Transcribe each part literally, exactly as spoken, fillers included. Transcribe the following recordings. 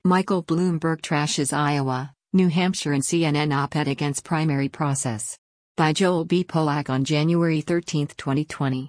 Michael Bloomberg trashes Iowa, New Hampshire and C N N op-ed against primary process. By Joel B. Polak on January thirteenth, twenty twenty.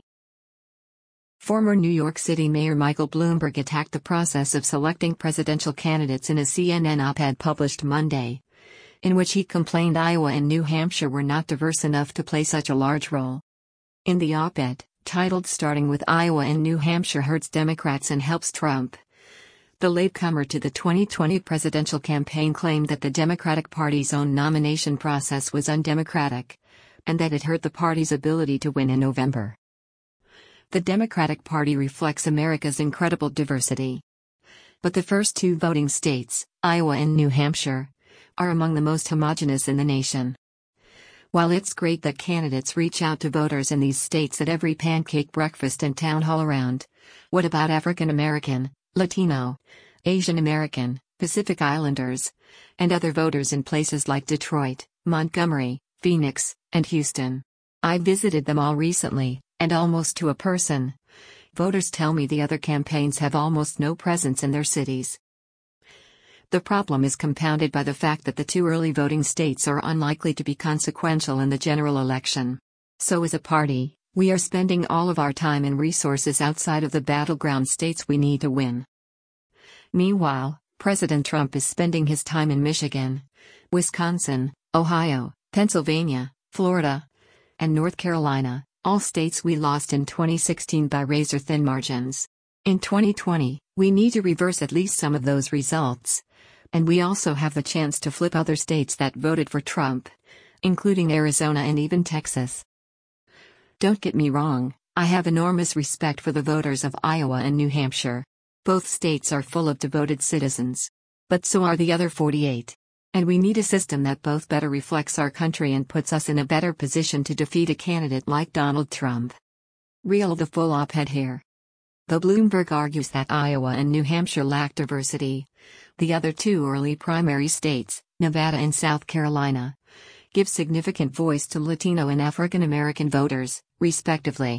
Former New York City Mayor Michael Bloomberg attacked the process of selecting presidential candidates in a C N N op-ed published Monday, in which he complained Iowa and New Hampshire were not diverse enough to play such a large role. In the op-ed, titled "Starting with Iowa and New Hampshire Hurts Democrats and Helps Trump," the latecomer to the twenty twenty presidential campaign claimed that the Democratic Party's own nomination process was undemocratic, and that it hurt the party's ability to win in November. The Democratic Party reflects America's incredible diversity. But the first two voting states, Iowa and New Hampshire, are among the most homogeneous in the nation. While it's great that candidates reach out to voters in these states at every pancake breakfast and town hall around, what about African American, Latino, Asian American, Pacific Islanders, and other voters in places like Detroit, Montgomery, Phoenix, and Houston? I visited them all recently, and almost to a person. Voters tell me the other campaigns have almost no presence in their cities. The problem is compounded by the fact that the two early voting states are unlikely to be consequential in the general election. So as a party, we are spending all of our time and resources outside of the battleground states we need to win. Meanwhile, President Trump is spending his time in Michigan, Wisconsin, Ohio, Pennsylvania, Florida, and North Carolina, all states we lost in twenty sixteen by razor-thin margins. In twenty twenty, we need to reverse at least some of those results. And we also have the chance to flip other states that voted for Trump, including Arizona and even Texas. Don't get me wrong, I have enormous respect for the voters of Iowa and New Hampshire. Both states are full of devoted citizens. But so are the other forty-eight. And we need a system that both better reflects our country and puts us in a better position to defeat a candidate like Donald Trump. Reel the full op-ed here. Though Bloomberg argues that Iowa and New Hampshire lack diversity, the other two early primary states, Nevada and South Carolina, give significant voice to Latino and African American voters, respectively.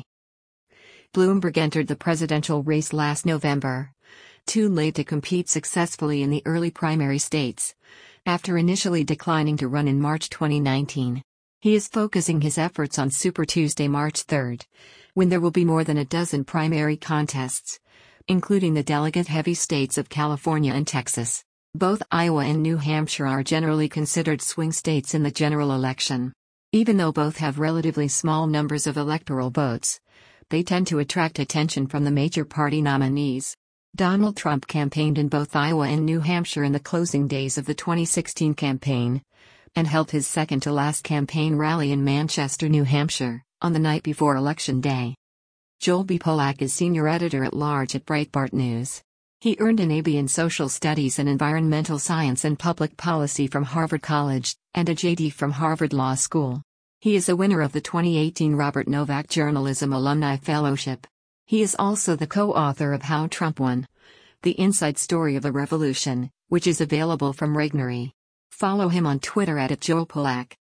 Bloomberg entered the presidential race last November, too late to compete successfully in the early primary states, after initially declining to run in March twenty nineteen. He is focusing his efforts on Super Tuesday, March third, when there will be more than a dozen primary contests, including the delegate-heavy states of California and Texas. Both Iowa and New Hampshire are generally considered swing states in the general election. Even though both have relatively small numbers of electoral votes, they tend to attract attention from the major party nominees. Donald Trump campaigned in both Iowa and New Hampshire in the closing days of the twenty sixteen campaign, and held his second-to-last campaign rally in Manchester, New Hampshire, on the night before Election Day. Joel B. Polak is senior editor-at-large at Breitbart News. He earned an A B in Social Studies and Environmental Science and Public Policy from Harvard College, and a J D from Harvard Law School. He is a winner of the twenty eighteen Robert Novak Journalism Alumni Fellowship. He is also the co-author of How Trump Won: The Inside Story of a Revolution, which is available from Regnery. Follow him on Twitter at Joel Polak.